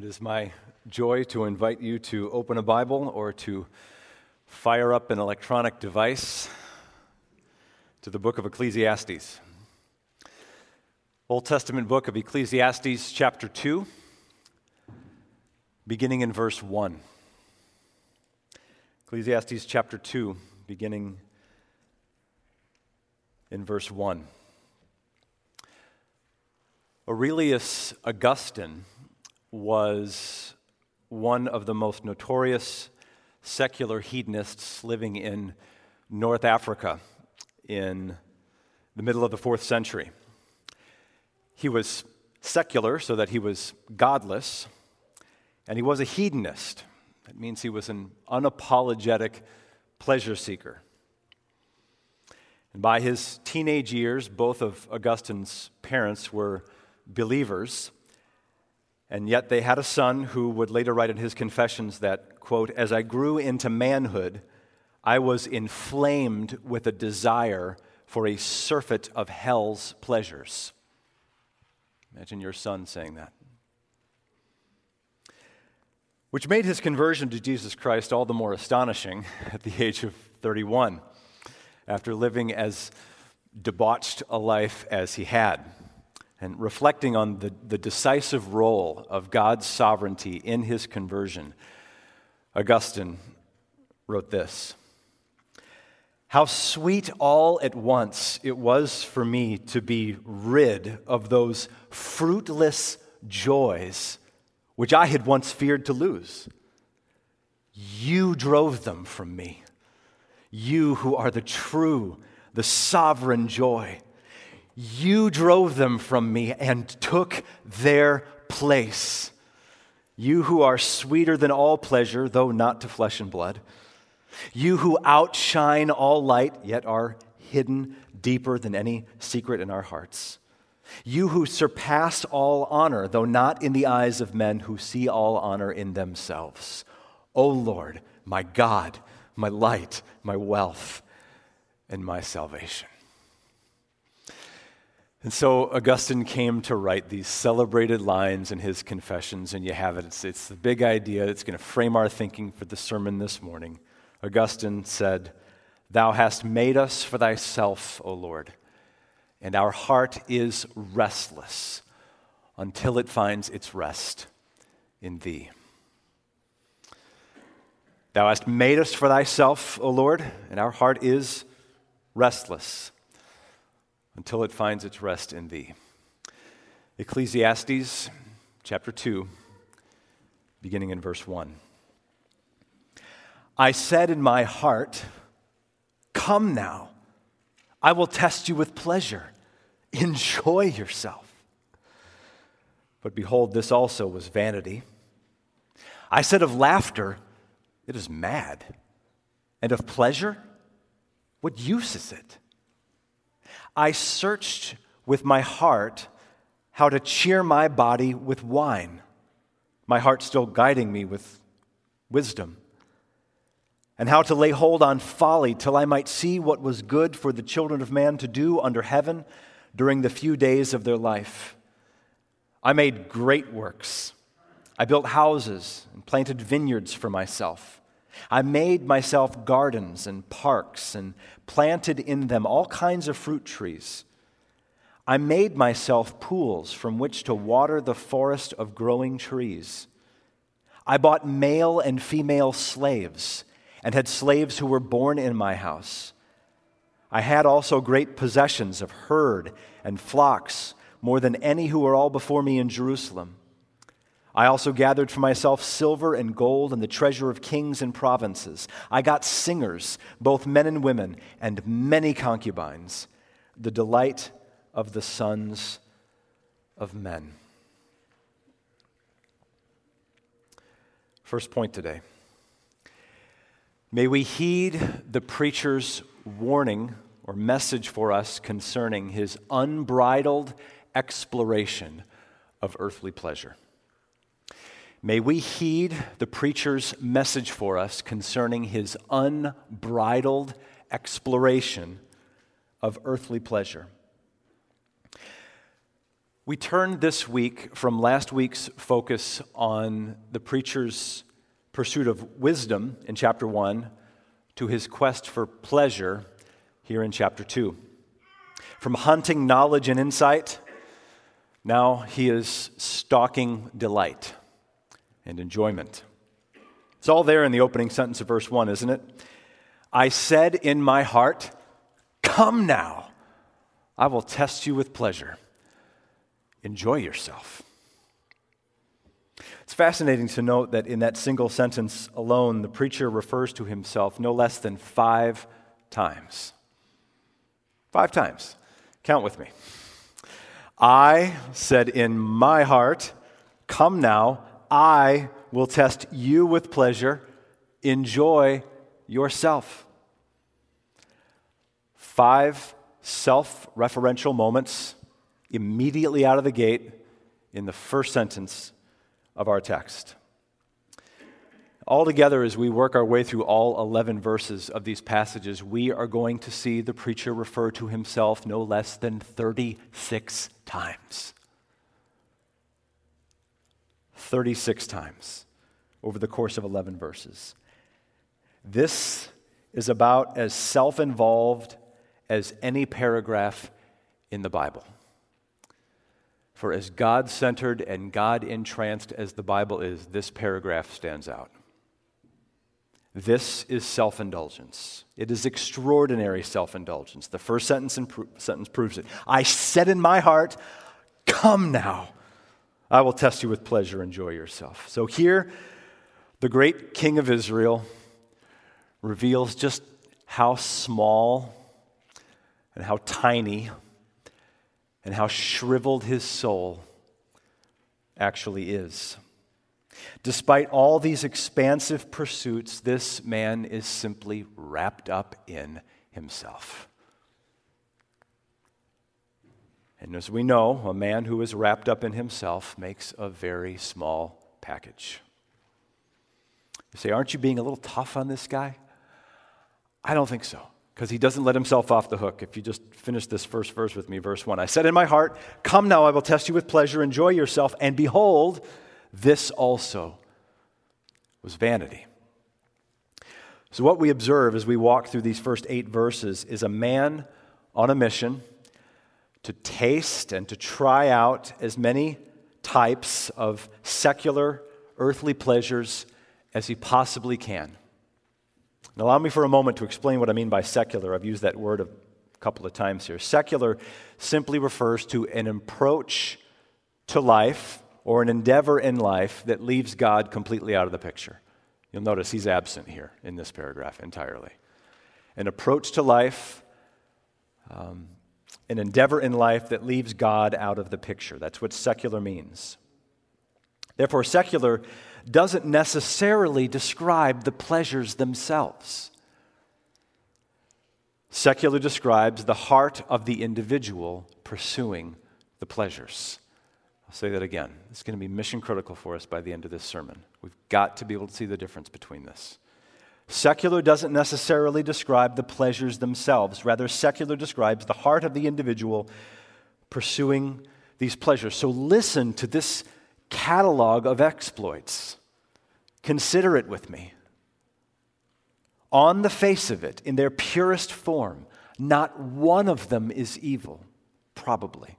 It is my joy to invite you to open a Bible or to fire up an electronic device to the book of Ecclesiastes. Old Testament book of Ecclesiastes, chapter 2, beginning in verse 1. Ecclesiastes chapter 2, beginning in verse 1. Aurelius Augustine was one of the most notorious secular hedonists living in North Africa in the middle of the 4th century. He was secular, so that he was godless, and he was a hedonist. That means he was an unapologetic pleasure seeker. And by his teenage years, both of Augustine's parents were believers, and yet they had a son who would later write in his confessions that, quote, "As I grew into manhood, I was inflamed with a desire for a surfeit of hell's pleasures." Imagine your son saying that. Which made his conversion to Jesus Christ all the more astonishing at the age of 31, after living as debauched a life as he had. And reflecting on the decisive role of God's sovereignty in his conversion, Augustine wrote this: "How sweet all at once it was for me to be rid of those fruitless joys which I had once feared to lose. You drove them from me, you who are the true, the sovereign joy. You drove them from me and took their place. You who are sweeter than all pleasure, though not to flesh and blood. You who outshine all light, yet are hidden deeper than any secret in our hearts. You who surpass all honor, though not in the eyes of men who see all honor in themselves. O Lord, my God, my light, my wealth, and my salvation." And so Augustine came to write these celebrated lines in his Confessions, and you have it. It's the big idea that's going to frame our thinking for the sermon this morning. Augustine said, "Thou hast made us for thyself, O Lord, and our heart is restless until it finds its rest in thee." Thou hast made us for thyself, O Lord, and our heart is restless until it finds its rest in thee. Ecclesiastes chapter 2, beginning in verse 1. "I said in my heart, come now, I will test you with pleasure. Enjoy yourself. But behold, this also was vanity. I said of laughter, it is mad. And of pleasure, what use is it? I searched with my heart how to cheer my body with wine, my heart still guiding me with wisdom, and how to lay hold on folly till I might see what was good for the children of man to do under heaven during the few days of their life. I made great works. I built houses and planted vineyards for myself. I made myself gardens and parks and planted in them all kinds of fruit trees. I made myself pools from which to water the forest of growing trees. I bought male and female slaves and had slaves who were born in my house. I had also great possessions of herd and flocks, more than any who were all before me in Jerusalem. I also gathered for myself silver and gold and the treasure of kings and provinces. I got singers, both men and women, and many concubines, the delight of the sons of men." First point today. May we heed the preacher's warning or message for us concerning his unbridled exploration of earthly pleasure. May we heed the preacher's message for us concerning his unbridled exploration of earthly pleasure. We turned this week from last week's focus on the preacher's pursuit of wisdom in chapter 1 to his quest for pleasure here in chapter 2. From hunting knowledge and insight, now he is stalking delight and enjoyment. It's all there in the opening sentence of verse 1, isn't it? I said in my heart, come now, I will test you with pleasure. Enjoy yourself. It's fascinating to note that in that single sentence alone, the preacher refers to himself no less than 5 times. 5 times. Count with me. I said in my heart, come now, I will test you with pleasure. Enjoy yourself. 5 self-referential moments immediately out of the gate in the first sentence of our text. Altogether, as we work our way through all 11 verses of these passages, we are going to see the preacher refer to himself no less than 36 times. 36 times over the course of 11 verses. This is about as self-involved as any paragraph in the Bible. For as God-centered and God-entranced as the Bible is, this paragraph stands out. This is self-indulgence. It is extraordinary self-indulgence. The first sentence proves it. I said in my heart, come now. I will test you with pleasure. Enjoy yourself. So here, the great King of Israel reveals just how small and how tiny and how shriveled his soul actually is. Despite all these expansive pursuits, this man is simply wrapped up in himself. And as we know, a man who is wrapped up in himself makes a very small package. You say, aren't you being a little tough on this guy? I don't think so. Because he doesn't let himself off the hook. If you just finish this first verse with me, verse 1. I said in my heart, come now, I will test you with pleasure, enjoy yourself. And behold, this also was vanity. So what we observe as we walk through these first 8 verses is a man on a mission to taste and to try out as many types of secular, earthly pleasures as he possibly can. And allow me for a moment to explain what I mean by secular. I've used that word a couple of times here. Secular simply refers to an approach to life or an endeavor in life that leaves God completely out of the picture. You'll notice he's absent here in this paragraph entirely. An approach to life, an endeavor in life that leaves God out of the picture. That's what secular means. Therefore, secular doesn't necessarily describe the pleasures themselves. Secular describes the heart of the individual pursuing the pleasures. I'll say that again. It's going to be mission critical for us by the end of this sermon. We've got to be able to see the difference between this. Secular doesn't necessarily describe the pleasures themselves. Rather, secular describes the heart of the individual pursuing these pleasures. So listen to this catalog of exploits. Consider it with me. On the face of it, in their purest form, not one of them is evil, probably.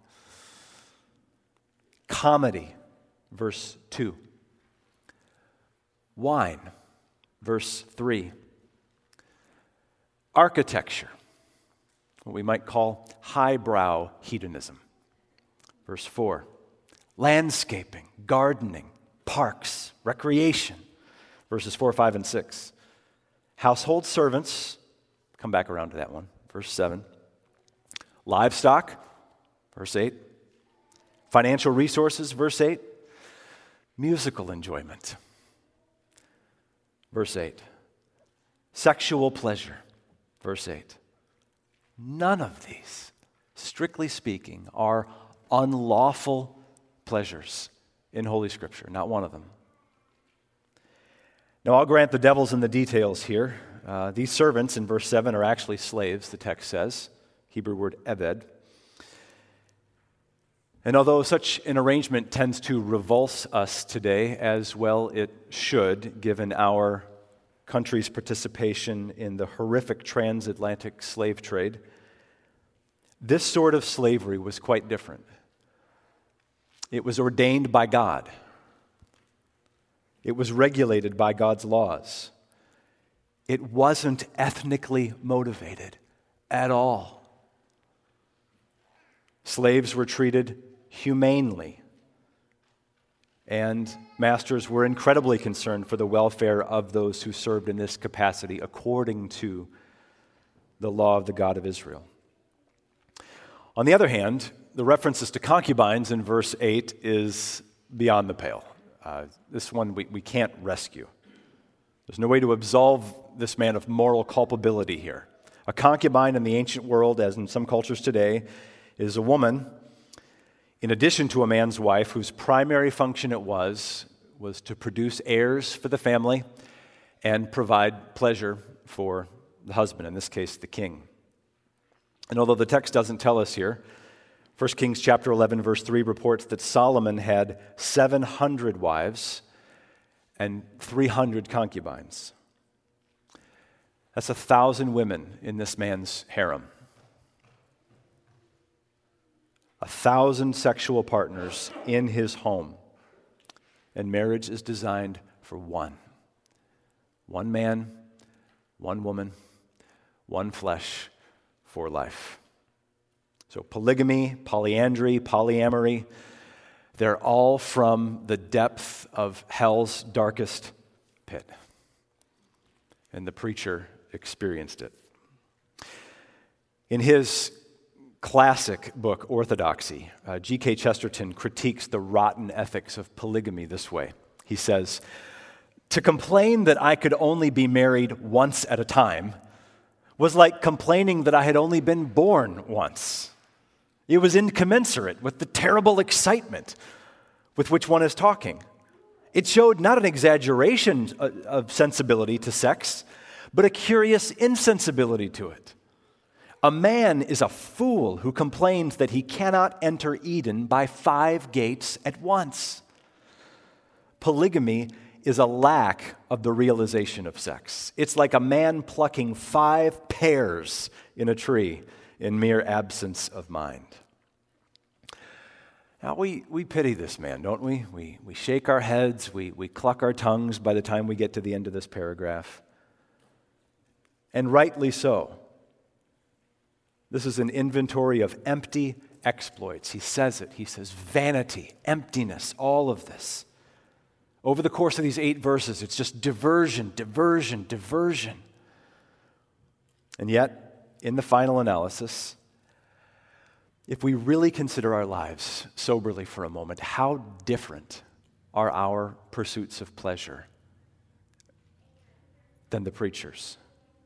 Comedy, verse 2. Wine, verse 3. Architecture, what we might call highbrow hedonism, verse 4. Landscaping, gardening, parks, recreation, verses 4, 5, and 6. Household servants, come back around to that one, verse 7. Livestock, verse 8. Financial resources, verse 8. Musical enjoyment, verse 8. Sexual pleasure, verse 8. None of these, strictly speaking, are unlawful pleasures in Holy Scripture, not one of them. Now, I'll grant the devil's in the details here. These servants in verse 7 are actually slaves, the text says, Hebrew word ebed. And although such an arrangement tends to revulse us today, as well it should, given our country's participation in the horrific transatlantic slave trade, this sort of slavery was quite different. It was ordained by God. It was regulated by God's laws. It wasn't ethnically motivated at all. Slaves were treated humanely, and masters were incredibly concerned for the welfare of those who served in this capacity according to the law of the God of Israel. On the other hand, the references to concubines in verse 8 is beyond the pale. This one we can't rescue. There's no way to absolve this man of moral culpability here. A concubine in the ancient world, as in some cultures today, is a woman, in addition to a man's wife, whose primary function it was to produce heirs for the family and provide pleasure for the husband, in this case, the king. And although the text doesn't tell us here, 1 Kings chapter 11, verse 3 reports that Solomon had 700 wives and 300 concubines. That's 1,000 women in this man's harem. 1,000 sexual partners in his home. And marriage is designed for one. One man, one woman, one flesh for life. So polygamy, polyandry, polyamory, they're all from the depth of hell's darkest pit. And the preacher experienced it. In his classic book, Orthodoxy, G.K. Chesterton critiques the rotten ethics of polygamy this way. He says, "To complain that I could only be married once at a time was like complaining that I had only been born once. It was incommensurate with the terrible excitement with which one is talking. It showed not an exaggeration of sensibility to sex, but a curious insensibility to it. A man is a fool who complains that he cannot enter Eden by 5 gates at once. Polygamy is a lack of the realization of sex. It's like a man plucking 5 pears in a tree in mere absence of mind." Now, we pity this man, don't we? We shake our heads, we cluck our tongues by the time we get to the end of this paragraph. And rightly so. This is an inventory of empty exploits. He says it. He says vanity, emptiness, all of this. Over the course of these 8 verses, it's just diversion, diversion, diversion. And yet, in the final analysis, if we really consider our lives soberly for a moment, how different are our pursuits of pleasure than the preacher's?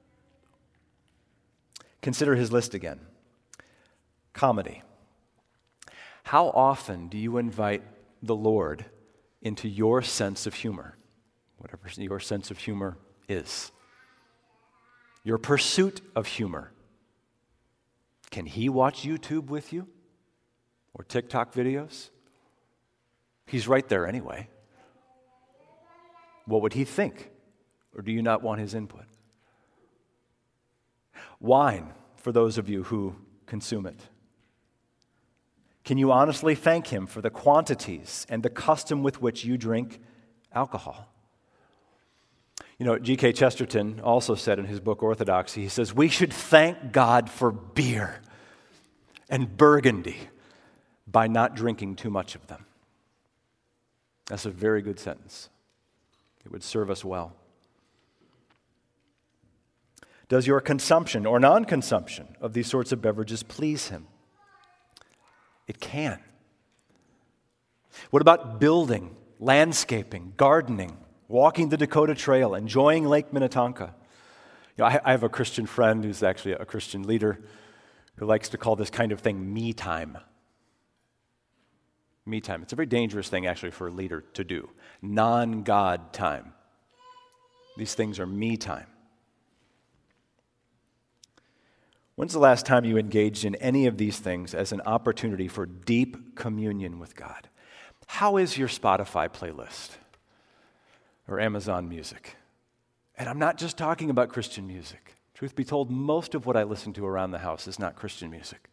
Consider his list again. Comedy. How often do you invite the Lord into your sense of humor, whatever your sense of humor is? Your pursuit of humor. Can he watch YouTube with you? Or TikTok videos? He's right there anyway. What would he think? Or do you not want his input? Wine, for those of you who consume it. Can you honestly thank him for the quantities and the custom with which you drink alcohol? You know, G.K. Chesterton also said in his book Orthodoxy, he says, we should thank God for beer and Burgundy by not drinking too much of them. That's a very good sentence. It would serve us well. Does your consumption or non-consumption of these sorts of beverages please him? It can. What about building, landscaping, gardening, walking the Dakota Trail, enjoying Lake Minnetonka? You know, I have a Christian friend who's actually a Christian leader who likes to call this kind of thing me time. Me time. It's a very dangerous thing actually for a leader to do. Non-God time. These things are me time. When's the last time you engaged in any of these things as an opportunity for deep communion with God? How is your Spotify playlist or Amazon Music? And I'm not just talking about Christian music. Truth be told, most of what I listen to around the house is not Christian music.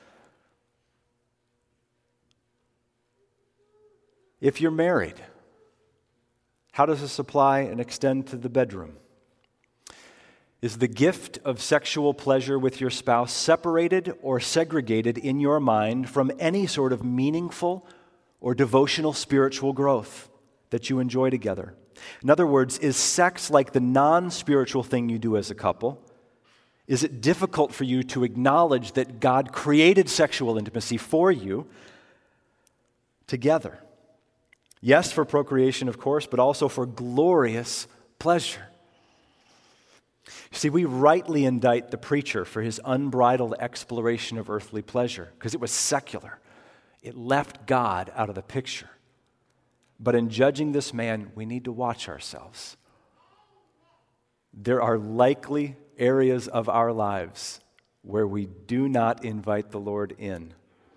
If you're married, how does this apply and extend to the bedroom? Is the gift of sexual pleasure with your spouse separated or segregated in your mind from any sort of meaningful or devotional spiritual growth that you enjoy together? In other words, is sex like the non-spiritual thing you do as a couple? Is it difficult for you to acknowledge that God created sexual intimacy for you together? Yes, for procreation, of course, but also for glorious pleasure. You see, we rightly indict the preacher for his unbridled exploration of earthly pleasure because it was secular. It left God out of the picture. But in judging this man, we need to watch ourselves. There are likely areas of our lives where we do not invite the Lord in.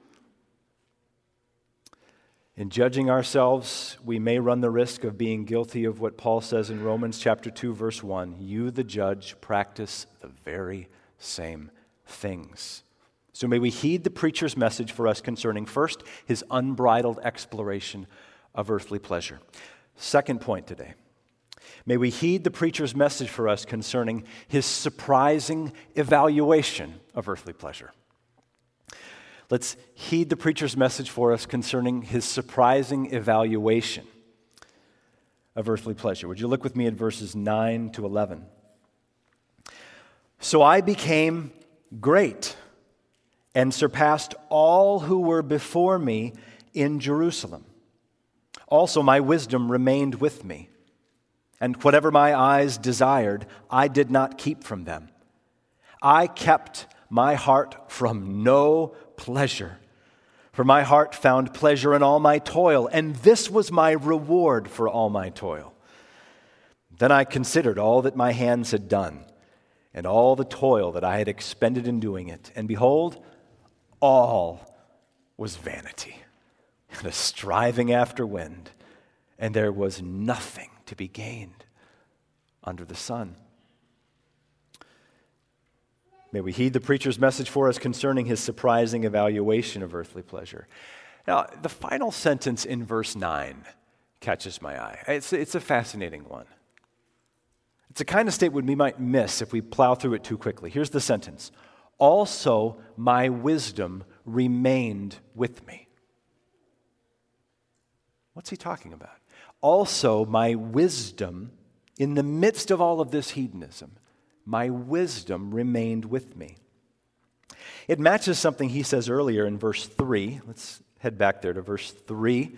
In judging ourselves, we may run the risk of being guilty of what Paul says in Romans chapter 2, verse 1. You, the judge, practice the very same things. So may we heed the preacher's message for us concerning, first, his unbridled exploration of earthly pleasure. Second point today. May we heed the preacher's message for us concerning his surprising evaluation of earthly pleasure. Let's heed the preacher's message for us concerning his surprising evaluation of earthly pleasure. Would you look with me at verses 9 to 11? So I became great and surpassed all who were before me in Jerusalem. Also my wisdom remained with me, and whatever my eyes desired, I did not keep from them. I kept my heart from no pleasure, for my heart found pleasure in all my toil, and this was my reward for all my toil. Then I considered all that my hands had done, and all the toil that I had expended in doing it, and behold, all was vanity, and a striving after wind, and there was nothing to be gained under the sun. May we heed the preacher's message for us concerning his surprising evaluation of earthly pleasure. Now, the final sentence in verse 9 catches my eye. It's a fascinating one. It's a kind of statement we might miss if we plow through it too quickly. Here's the sentence. Also, my wisdom remained with me. What's he talking about? Also, my wisdom, in the midst of all of this hedonism, my wisdom remained with me. It matches something he says earlier in verse 3. Let's head back there to verse 3.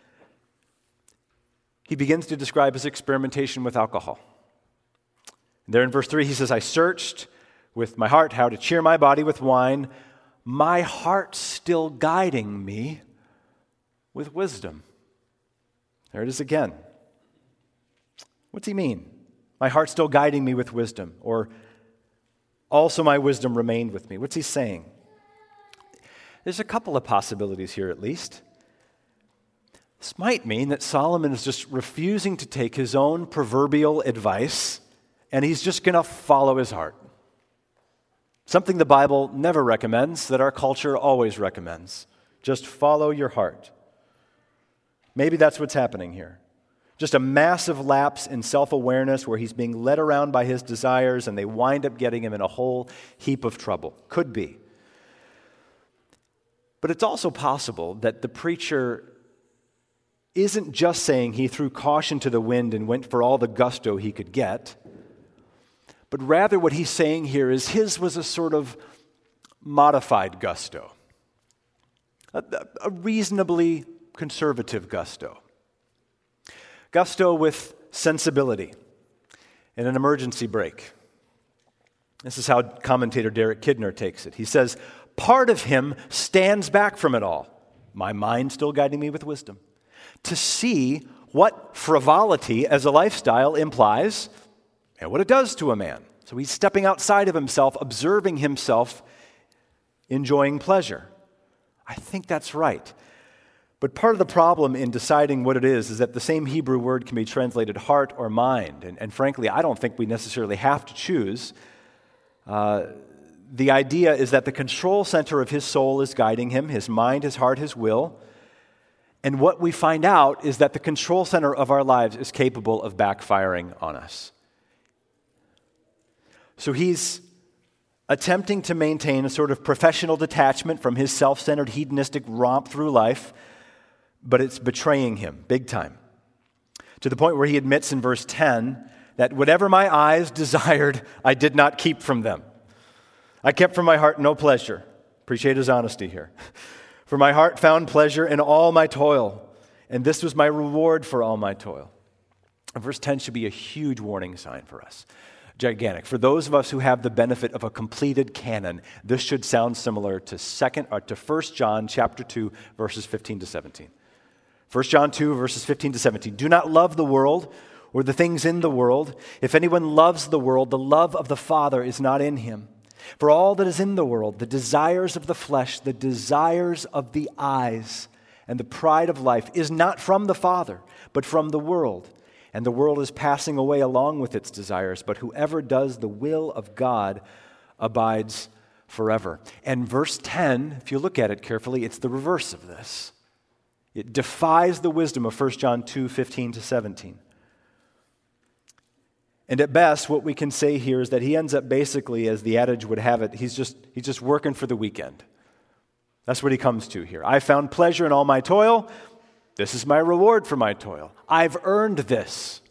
He begins to describe his experimentation with alcohol. There in verse 3, he says, I searched with my heart how to cheer my body with wine, my heart still guiding me with wisdom. There it is again. What's he mean? My heart still guiding me with wisdom, or also my wisdom remained with me. What's he saying? There's a couple of possibilities here at least. This might mean that Solomon is just refusing to take his own proverbial advice, and he's just going to follow his heart. Something the Bible never recommends, that our culture always recommends. Just follow your heart. Maybe that's what's happening here. Just a massive lapse in self-awareness where he's being led around by his desires and they wind up getting him in a whole heap of trouble. Could be. But it's also possible that the preacher isn't just saying he threw caution to the wind and went for all the gusto he could get, but rather what he's saying here is his was a sort of modified gusto, a reasonably conservative gusto. Gusto with sensibility and an emergency brake. This is how commentator Derek Kidner takes it. He says, part of him stands back from it all, my mind still guiding me with wisdom, to see what frivolity as a lifestyle implies and what it does to a man. So he's stepping outside of himself, observing himself, enjoying pleasure. I think that's right. But part of the problem in deciding what it is that the same Hebrew word can be translated heart or mind. And frankly, I don't think we necessarily have to choose. The idea is that the control center of his soul is guiding him, his mind, his heart, his will. And what we find out is that the control center of our lives is capable of backfiring on us. So he's attempting to maintain a sort of professional detachment from his self-centered hedonistic romp through life, but it's betraying him big time. To the point where he admits in verse 10 that whatever my eyes desired, I did not keep from them. I kept from my heart no pleasure. Appreciate his honesty here. For my heart found pleasure in all my toil, and this was my reward for all my toil. And verse 10 should be a huge warning sign for us. Gigantic. For those of us who have the benefit of a completed canon, this should sound similar to 1 John chapter 2, verses 15 to 17. 1 John 2, verses 15 to 17. Do not love the world or the things in the world. If anyone loves the world, the love of the Father is not in him. For all that is in the world, the desires of the flesh, the desires of the eyes, and the pride of life is not from the Father, but from the world. And the world is passing away along with its desires, but whoever does the will of God abides forever. And verse 10, if you look at it carefully, it's the reverse of this. It defies the wisdom of 1 John 2, 15 to 17. And at best, what we can say here is that he ends up basically, as the adage would have it, he's just working for the weekend. That's what he comes to here. I found pleasure in all my toil. This is my reward for my toil. I've earned this.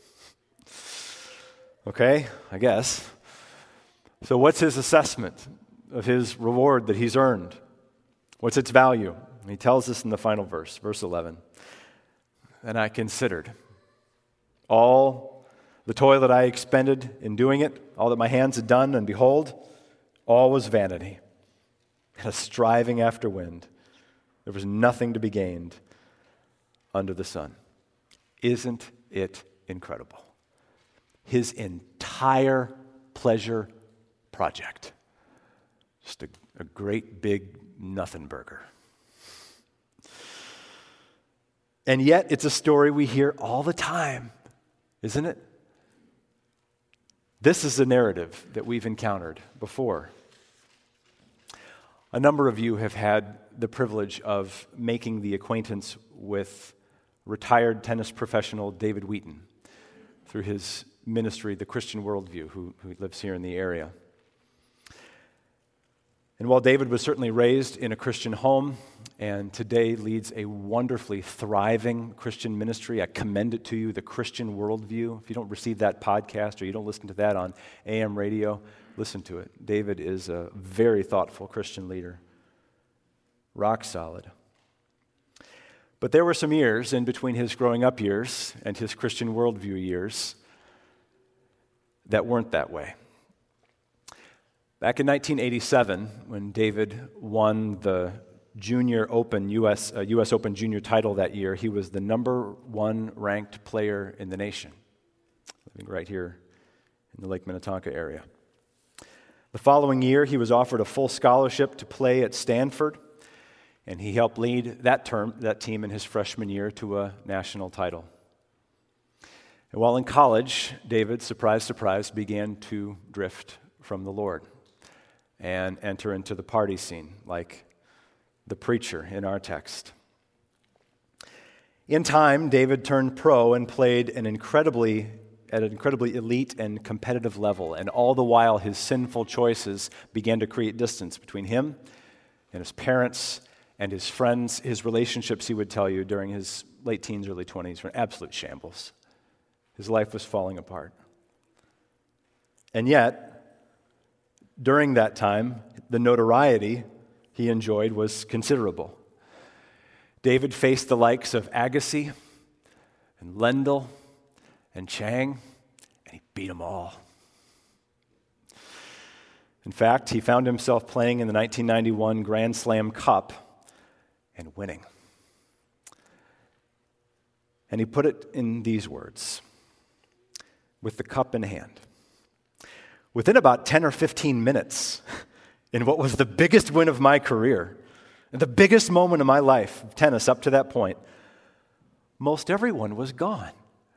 Okay, I guess. So what's his assessment of his reward that he's earned? What's its value? He tells us in the final verse, verse 11. And I considered all the toil that I expended in doing it, all that my hands had done, and behold, all was vanity and a striving after wind. There was nothing to be gained under the sun. Isn't it incredible? His entire pleasure project. Just a great big nothing burger. And yet, it's a story we hear all the time, isn't it? This is a narrative that we've encountered before. A number of you have had the privilege of making the acquaintance with retired tennis professional David Wheaton through his ministry, The Christian Worldview, who lives here in the area. And while David was certainly raised in a Christian home and today leads a wonderfully thriving Christian ministry, I commend it to you, The Christian Worldview. If you don't receive that podcast or you don't listen to that on AM radio, listen to it. David is a very thoughtful Christian leader. Rock solid. But there were some years in between his growing up years and his Christian worldview years that weren't that way. Back in 1987, when David won the U.S. Open Junior title that year, he was the number one ranked player in the nation, living right here in the Lake Minnetonka area. The following year, he was offered a full scholarship to play at Stanford, and he helped lead that team in his freshman year to a national title. And while in college, David, surprise, surprise, began to drift from the Lord and enter into the party scene, like the preacher in our text. In time, David turned pro and played at an incredibly elite and competitive level, and all the while his sinful choices began to create distance between him and his parents and his friends. His relationships, he would tell you, during his late teens, early 20s were an absolute shambles. His life was falling apart. And yet, during that time, the notoriety he enjoyed was considerable. David faced the likes of Agassi and Lendl and Chang, and he beat them all. In fact, he found himself playing in the 1991 Grand Slam Cup and winning. And he put it in these words, with the cup in hand. Within about 10 or 15 minutes, in what was the biggest win of my career, the biggest moment of my life of tennis up to that point, most everyone was gone.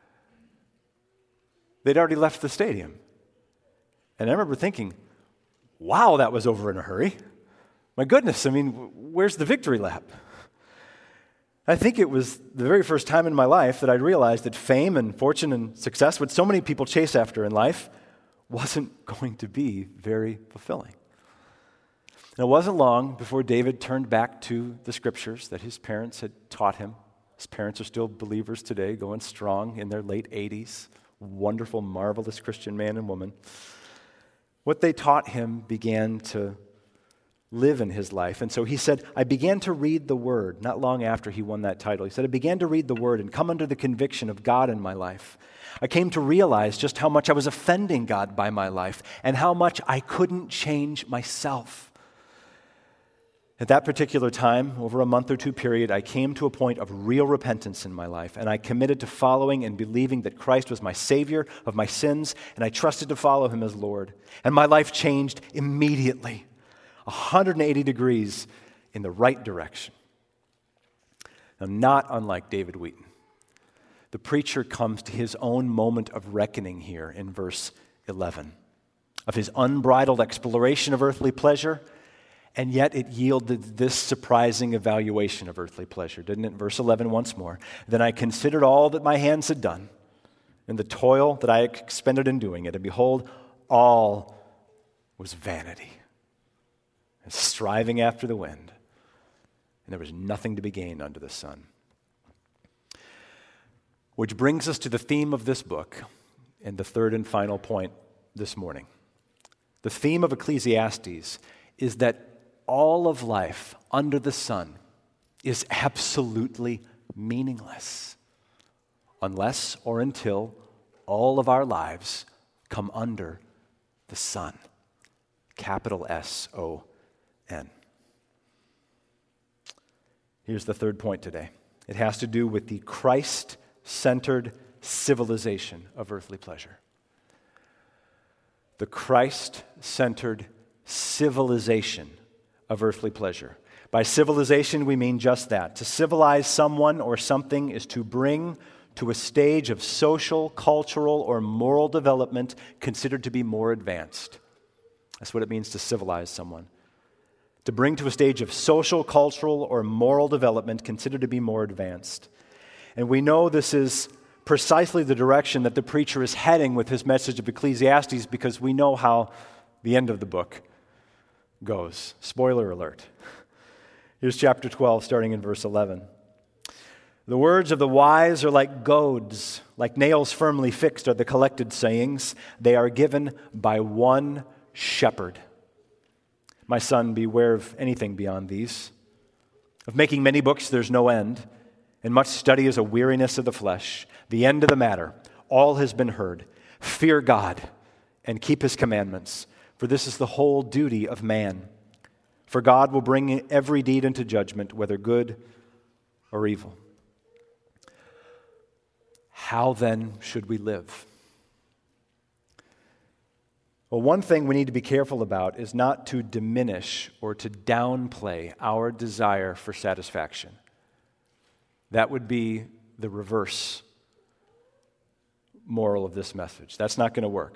They'd already left the stadium. And I remember thinking, wow, that was over in a hurry. My goodness, I mean, where's the victory lap? I think it was the very first time in my life that I realized that fame and fortune and success, what so many people chase after in life, wasn't going to be very fulfilling. And it wasn't long before David turned back to the scriptures that his parents had taught him. His parents are still believers today, going strong in their late 80s. Wonderful, marvelous Christian man and woman. What they taught him began to live in his life. And so he said, I began to read the Word, not long after he won that title. He said, I began to read the Word and come under the conviction of God in my life. I came to realize just how much I was offending God by my life and how much I couldn't change myself. At that particular time, over a month or two period, I came to a point of real repentance in my life, and I committed to following and believing that Christ was my Savior of my sins, and I trusted to follow Him as Lord. And my life changed immediately, 180 degrees in the right direction. Now, not unlike David Wheaton, the preacher comes to his own moment of reckoning here in verse 11, of his unbridled exploration of earthly pleasure. And yet it yielded this surprising evaluation of earthly pleasure, didn't it? Verse 11 once more. Then I considered all that my hands had done, and the toil that I had expended in doing it, and behold, all was vanity, and striving after the wind, and there was nothing to be gained under the sun. Which brings us to the theme of this book, and the third and final point this morning. The theme of Ecclesiastes is that all of life under the sun is absolutely meaningless unless or until all of our lives come under the sun. Capital S-O-N. Here's the third point today. It has to do with the Christ-centered civilization of earthly pleasure. The Christ-centered civilization of earthly pleasure. By civilization, we mean just that. To civilize someone or something is to bring to a stage of social, cultural, or moral development considered to be more advanced. That's what it means to civilize someone. To bring to a stage of social, cultural, or moral development considered to be more advanced. And we know this is precisely the direction that the preacher is heading with his message of Ecclesiastes because we know how the end of the book goes. Spoiler alert. Here's chapter 12, starting in verse 11. The words of the wise are like goads, like nails firmly fixed are the collected sayings. They are given by one shepherd. My son, beware of anything beyond these. Of making many books there's no end, and much study is a weariness of the flesh. The end of the matter, all has been heard. Fear God and keep His commandments, for this is the whole duty of man. For God will bring every deed into judgment, whether good or evil. How then should we live? Well, one thing we need to be careful about is not to diminish or to downplay our desire for satisfaction. That would be the reverse moral of this message. That's not going to work.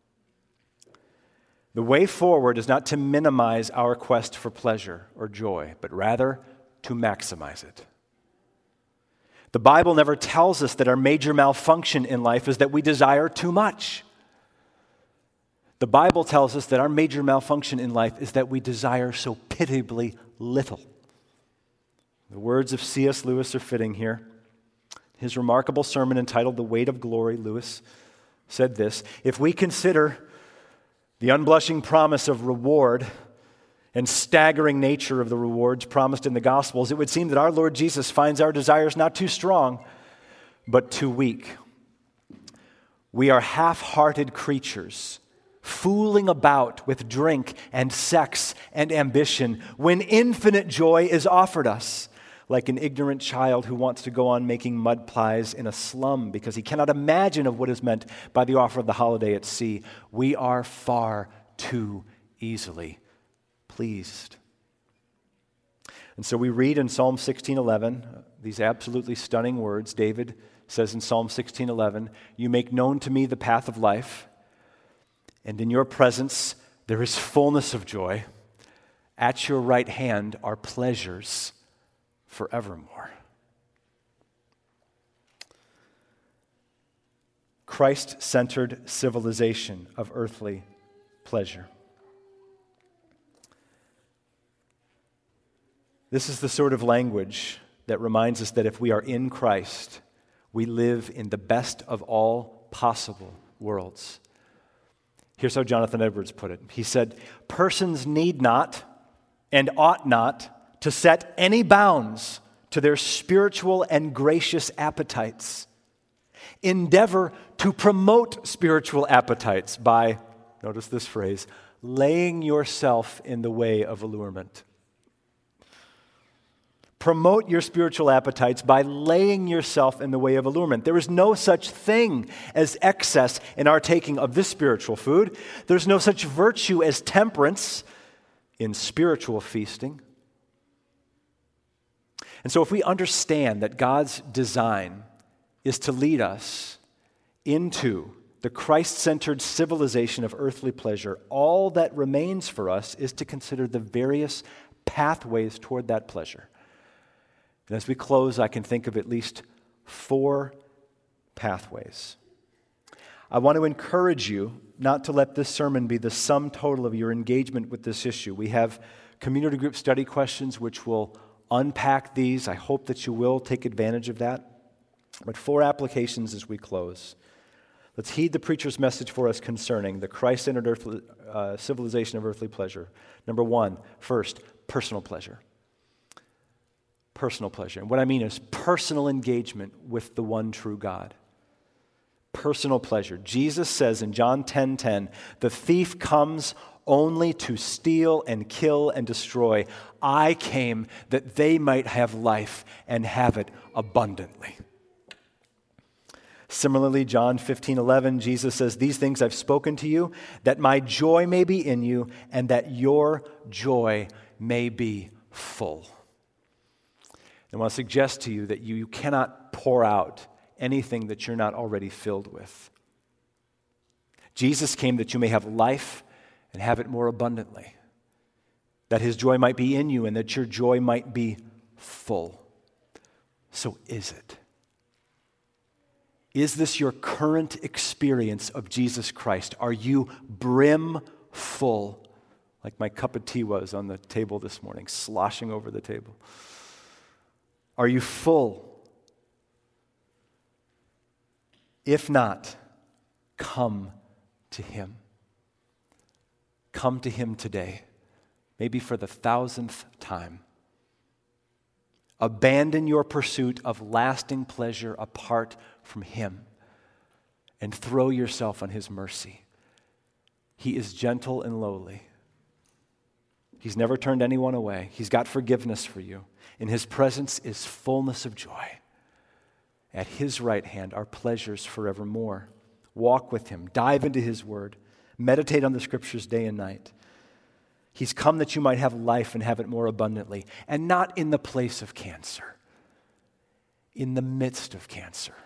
The way forward is not to minimize our quest for pleasure or joy, but rather to maximize it. The Bible never tells us that our major malfunction in life is that we desire too much. The Bible tells us that our major malfunction in life is that we desire so pitiably little. The words of C.S. Lewis are fitting here. His remarkable sermon entitled The Weight of Glory, Lewis said this: if we consider the unblushing promise of reward and staggering nature of the rewards promised in the Gospels, it would seem that our Lord Jesus finds our desires not too strong, but too weak. We are half-hearted creatures, fooling about with drink and sex and ambition when infinite joy is offered us. like an ignorant child who wants to go on making mud pies in a slum because he cannot imagine of what is meant by the offer of the holiday at sea. We are far too easily pleased. And so we read in Psalm 16:11 these absolutely stunning words. David says in Psalm 16:11, "You make known to me the path of life, and in your presence there is fullness of joy. At your right hand are pleasures forevermore." Christ-centered civilization of earthly pleasure. This is the sort of language that reminds us that if we are in Christ, we live in the best of all possible worlds. Here's how Jonathan Edwards put it. He said, "Persons need not and ought not to set any bounds to their spiritual and gracious appetites. Endeavor to promote spiritual appetites by," notice this phrase, "laying yourself in the way of allurement." Promote your spiritual appetites by laying yourself in the way of allurement. There is no such thing as excess in our taking of this spiritual food. There's no such virtue as temperance in spiritual feasting. And so if we understand that God's design is to lead us into the Christ-centered civilization of earthly pleasure, all that remains for us is to consider the various pathways toward that pleasure. And as we close, I can think of at least 4 pathways. I want to encourage you not to let this sermon be the sum total of your engagement with this issue. We have community group study questions which will unpack these. I hope that you will take advantage of that. But 4 applications as we close. Let's heed the preacher's message for us concerning the Christ-centered civilization of earthly pleasure. Number 1, first, personal pleasure. Personal pleasure. And what I mean is personal engagement with the one true God. Personal pleasure. Jesus says in John 10:10, "The thief comes only to steal and kill and destroy. I came that they might have life and have it abundantly." Similarly, John 15:11, Jesus says, "These things I've spoken to you, that my joy may be in you, and that your joy may be full." I want to suggest to you that you cannot pour out anything that you're not already filled with. Jesus came that you may have life and have it more abundantly, that his joy might be in you and that your joy might be full. So is it? Is this your current experience of Jesus Christ? Are you brim full, like my cup of tea was on the table this morning, sloshing over the table? Are you full? If not, come to him. Come to him today, maybe for the 1,000th time. Abandon your pursuit of lasting pleasure apart from him and throw yourself on his mercy. He is gentle and lowly. He's never turned anyone away. He's got forgiveness for you. In his presence is fullness of joy. At his right hand are pleasures forevermore. Walk with him. Dive into his word. Meditate on the scriptures day and night. He's come that you might have life and have it more abundantly, and not in the place of cancer, in the midst of cancer.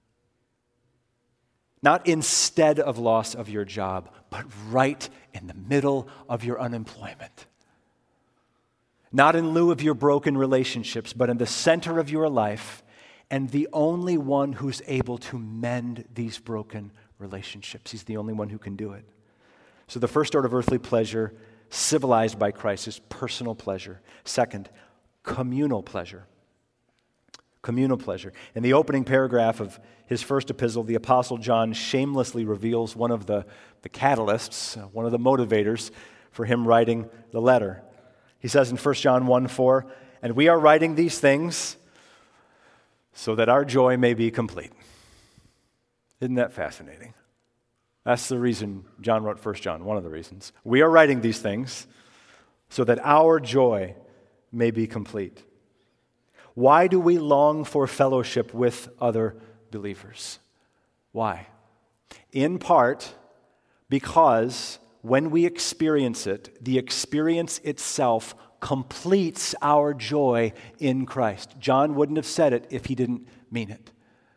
Not instead of loss of your job, but right in the middle of your unemployment. Not in lieu of your broken relationships, but in the center of your life, and the only one who's able to mend these broken relationships. He's the only one who can do it. So the first order of earthly pleasure, civilized by Christ, is personal pleasure. Second, communal pleasure. Communal pleasure. In the opening paragraph of his first epistle, the Apostle John shamelessly reveals one of the catalysts, one of the motivators for him writing the letter. He says in 1 John 1:4, "And we are writing these things so that our joy may be complete." Isn't that fascinating? That's the reason John wrote 1 John, one of the reasons. We are writing these things so that our joy may be complete. Why do we long for fellowship with other believers? Why? In part because when we experience it, the experience itself completes our joy in Christ. John wouldn't have said it if he didn't mean it.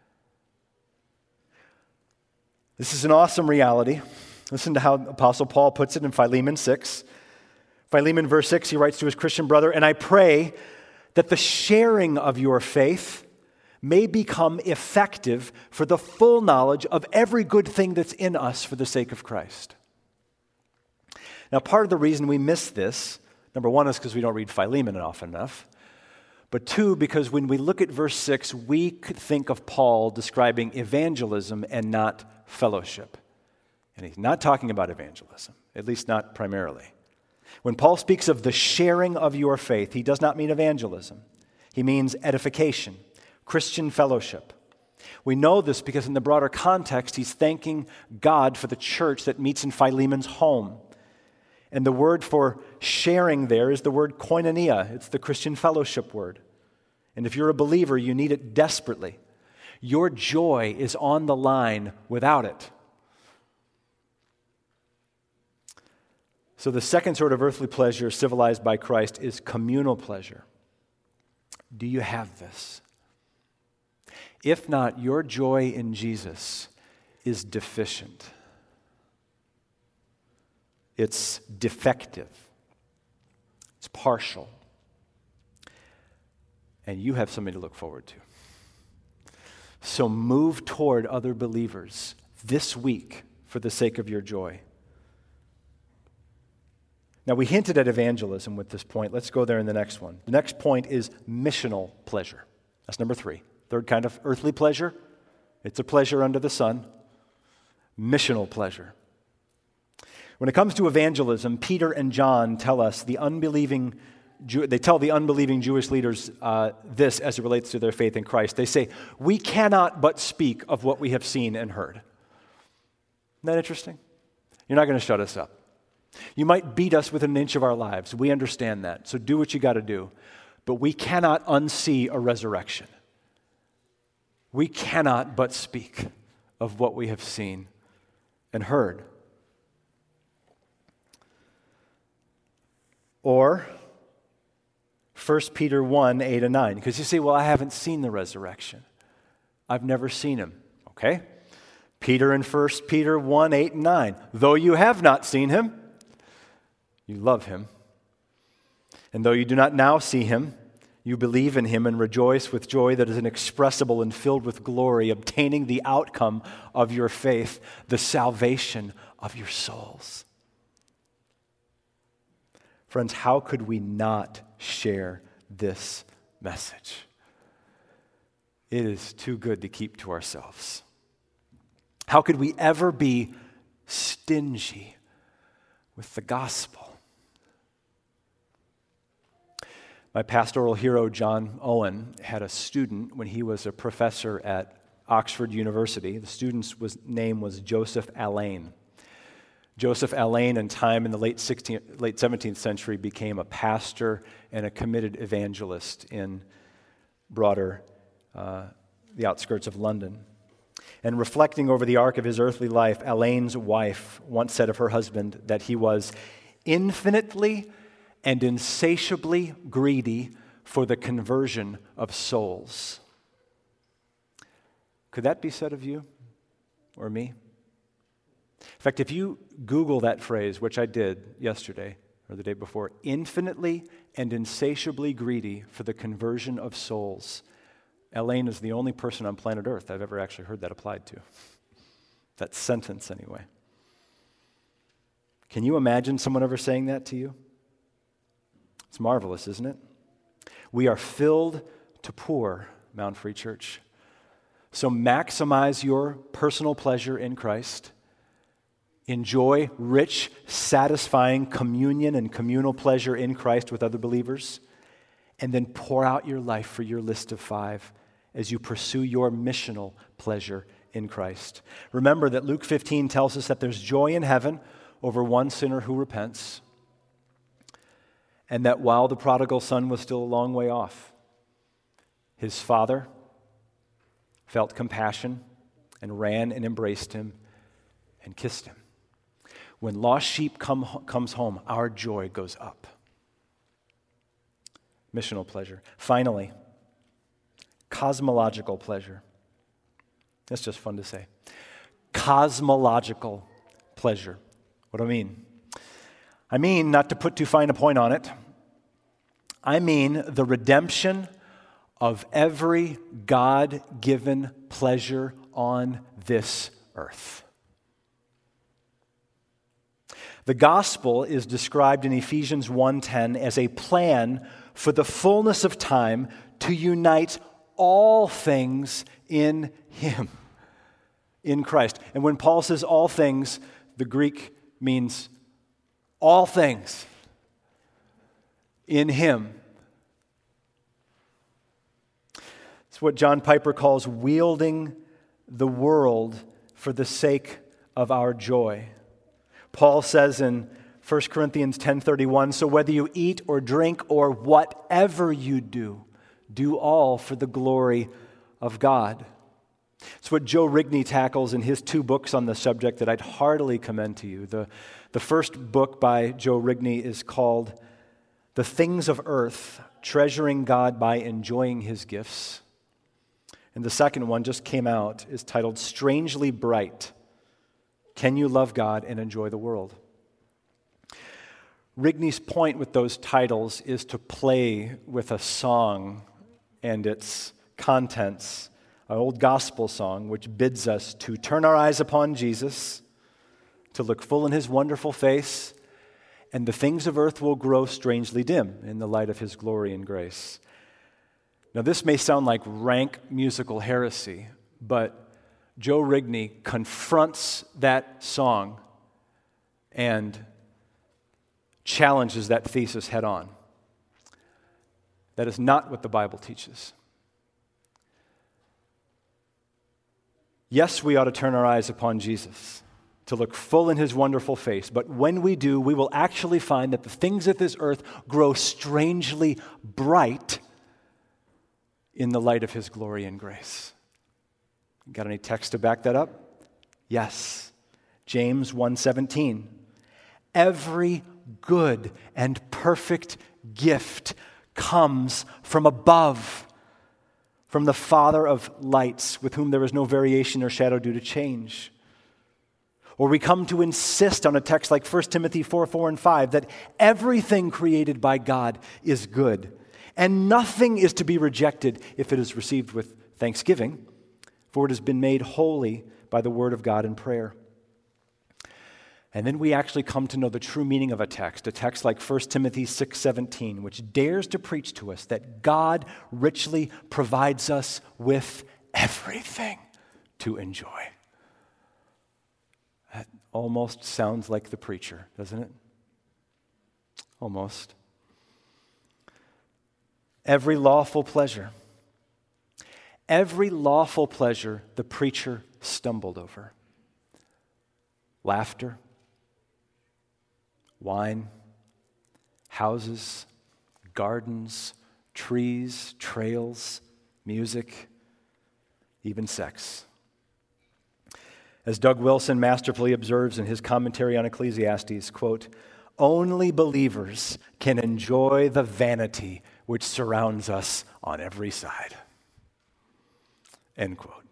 This is an awesome reality. Listen to how Apostle Paul puts it in Philemon 6. Philemon verse 6, he writes to his Christian brother, "And I pray that the sharing of your faith may become effective for the full knowledge of every good thing that's in us for the sake of Christ." Now, part of the reason we miss this, number one, is because we don't read Philemon often enough. But two, because when we look at verse 6, we could think of Paul describing evangelism and not fellowship. And he's not talking about evangelism, at least not primarily. When Paul speaks of the sharing of your faith, he does not mean evangelism. He means edification, Christian fellowship. We know this because in the broader context, he's thanking God for the church that meets in Philemon's home. And the word for sharing there is the word koinonia. It's the Christian fellowship word. And if you're a believer, you need it desperately. Your joy is on the line without it. So the second sort of earthly pleasure civilized by Christ is communal pleasure. Do you have this? If not, your joy in Jesus is deficient. It's defective. It's partial. And you have something to look forward to. So move toward other believers this week for the sake of your joy. Now, we hinted at evangelism with this point. Let's go there in the next one. The next point is missional pleasure. That's number 3. Third kind of earthly pleasure. It's a pleasure under the sun. Missional pleasure. When it comes to evangelism, Peter and John tell us the unbelieving Jewish leaders this as it relates to their faith in Christ. They say, "We cannot but speak of what we have seen and heard." Isn't that interesting? You're not going to shut us up. You might beat us within an inch of our lives. We understand that. So do what you got to do. But we cannot unsee a resurrection. We cannot but speak of what we have seen and heard. Or 1 Peter 1, 8 and 9. Because you say, well, I haven't seen the resurrection. I've never seen him. Okay. Peter in 1 Peter 1, 8 and 9. Though you have not seen him, you love him. And though you do not now see him, you believe in him and rejoice with joy that is inexpressible and filled with glory, obtaining the outcome of your faith, the salvation of your souls. Friends, how could we not share this message? It is too good to keep to ourselves. How could we ever be stingy with the gospel? My pastoral hero, John Owen, had a student when he was a professor at Oxford University. The student's name was Joseph Alleine. Joseph Alleine, in time in the late 17th century, became a pastor and a committed evangelist in the outskirts of London. And reflecting over the arc of his earthly life, Allaine's wife once said of her husband that he was infinitely and insatiably greedy for the conversion of souls. Could that be said of you or me? In fact, if you Google that phrase, which I did yesterday or the day before, infinitely and insatiably greedy for the conversion of souls, Allaine is the only person on planet Earth I've ever actually heard that applied to. That sentence, anyway. Can you imagine someone ever saying that to you? It's marvelous, isn't it? We are filled to pour, Mount Free Church. So maximize your personal pleasure in Christ. Enjoy rich, satisfying communion and communal pleasure in Christ with other believers. And then pour out your life for your list of 5 as you pursue your missional pleasure in Christ. Remember that Luke 15 tells us that there's joy in heaven over one sinner who repents, and that while the prodigal son was still a long way off, His father felt compassion and ran and embraced him and kissed him. When lost sheep comes home, our joy goes up. Missional pleasure. Finally, cosmological pleasure. That's just fun to say. Cosmological pleasure. What do I mean? I mean, not to put too fine a point on it, I mean the redemption of every God-given pleasure on this earth. The gospel is described in Ephesians 1:10 as a plan for the fullness of time to unite all things in Him, in Christ. And when Paul says all things, the Greek means all things in Him. It's what John Piper calls wielding the world for the sake of our joy. Paul says in 1 Corinthians 10:31, so whether you eat or drink or whatever you do, do all for the glory of God. It's what Joe Rigney tackles in his 2 books on the subject that I'd heartily commend to you. The first book by Joe Rigney is called The Things of Earth, Treasuring God by Enjoying His Gifts. And the second one just came out, is titled Strangely Bright, Can You Love God and Enjoy the World? Rigney's point with those titles is to play with a song and its contents, an old gospel song which bids us to turn our eyes upon Jesus, to look full in His wonderful face, and the things of earth will grow strangely dim in the light of His glory and grace. Now, this may sound like rank musical heresy, but Joe Rigney confronts that song and challenges that thesis head on. That is not what the Bible teaches. Yes, we ought to turn our eyes upon Jesus, to look full in His wonderful face. But when we do, we will actually find that the things of this earth grow strangely bright in the light of His glory and grace. Got any text to back that up? Yes. James 1:17. Every good and perfect gift comes from above, from the Father of lights, with whom there is no variation or shadow due to change. Or we come to insist on a text like 1 Timothy 4:4 and 5, that everything created by God is good, and nothing is to be rejected if it is received with thanksgiving, for it has been made holy by the word of God in prayer. And then we actually come to know the true meaning of a text like 1 Timothy 6:17, which dares to preach to us that God richly provides us with everything to enjoy. That almost sounds like the preacher, doesn't it? Almost. Every lawful pleasure the preacher stumbled over. Laughter, wine, houses, gardens, trees, trails, music, even sex. As Doug Wilson masterfully observes in his commentary on Ecclesiastes, quote, only believers can enjoy the vanity which surrounds us on every side. End quote.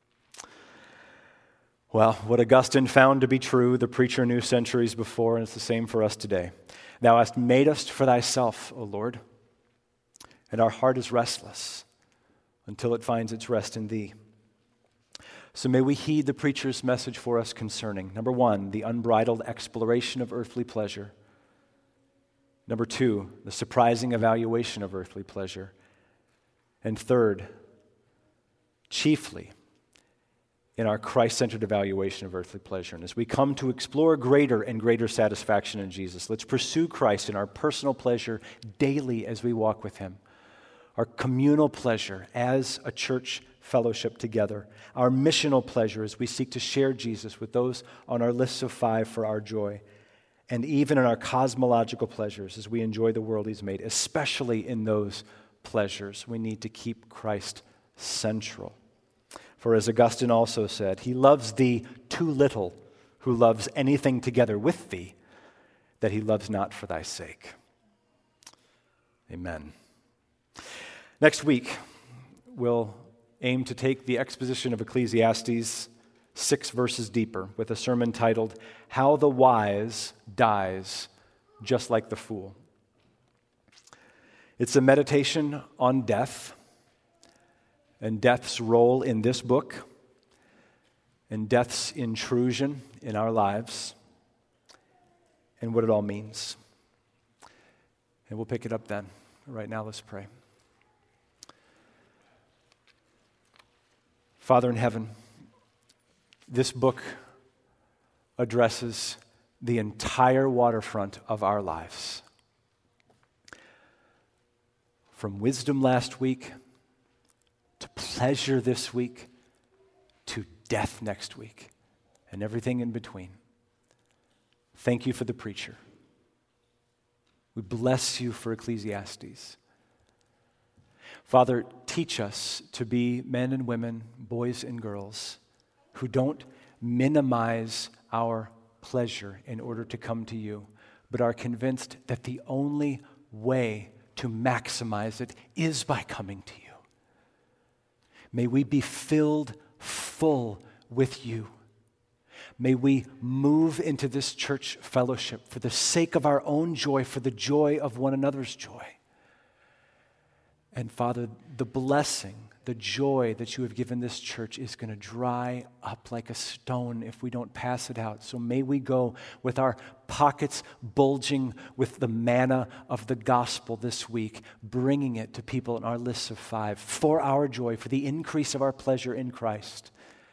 Well, what Augustine found to be true, the preacher knew centuries before, and it's the same for us today. Thou hast made us for thyself, O Lord, and our heart is restless until it finds its rest in thee. So may we heed the preacher's message for us concerning, number 1, the unbridled exploration of earthly pleasure. Number 2, the surprising evaluation of earthly pleasure. And third, chiefly, in our Christ-centered evaluation of earthly pleasure. And as we come to explore greater and greater satisfaction in Jesus, let's pursue Christ in our personal pleasure daily as we walk with Him, our communal pleasure as a church fellowship together, our missional pleasure as we seek to share Jesus with those on our lists of 5 for our joy, and even in our cosmological pleasures as we enjoy the world He's made, especially in those pleasures. We need to keep Christ central. For as Augustine also said, he loves thee too little who loves anything together with thee, that he loves not for thy sake. Amen. Next week, we'll aim to take the exposition of Ecclesiastes 6 verses deeper with a sermon titled, How the Wise Dies Just Like the Fool. It's a meditation on death and death's role in this book and death's intrusion in our lives and what it all means. And we'll pick it up then. Right now, let's pray. Father in heaven, this book addresses the entire waterfront of our lives. From wisdom last week, to pleasure this week, to death next week, and everything in between. Thank you for the preacher. We bless you for Ecclesiastes. Father, teach us to be men and women, boys and girls, who don't minimize our pleasure in order to come to you, but are convinced that the only way to maximize it is by coming to you. May we be filled full with you. May we move into this church fellowship for the sake of our own joy, for the joy of one another's joy. And Father, the blessing, the joy that you have given this church is going to dry up like a stone if we don't pass it out. So may we go with our pockets bulging with the manna of the gospel this week, bringing it to people in our lists of 5 for our joy, for the increase of our pleasure in Christ.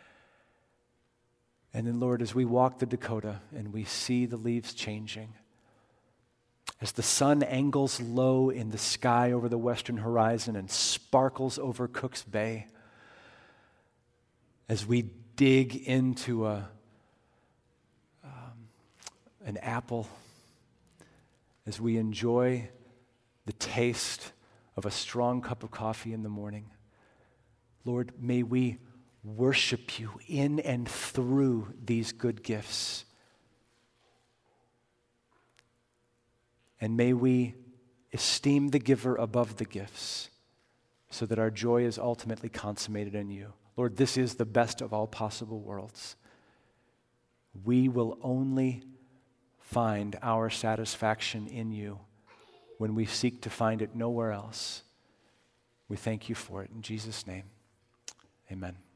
And then, Lord, as we walk the Dakota and we see the leaves changing, as the sun angles low in the sky over the western horizon and sparkles over Cook's Bay, as we dig into an apple, as we enjoy the taste of a strong cup of coffee in the morning, Lord, may we worship you in and through these good gifts. And may we esteem the giver above the gifts so that our joy is ultimately consummated in you. Lord, this is the best of all possible worlds. We will only find our satisfaction in you when we seek to find it nowhere else. We thank you for it. In Jesus' name, amen.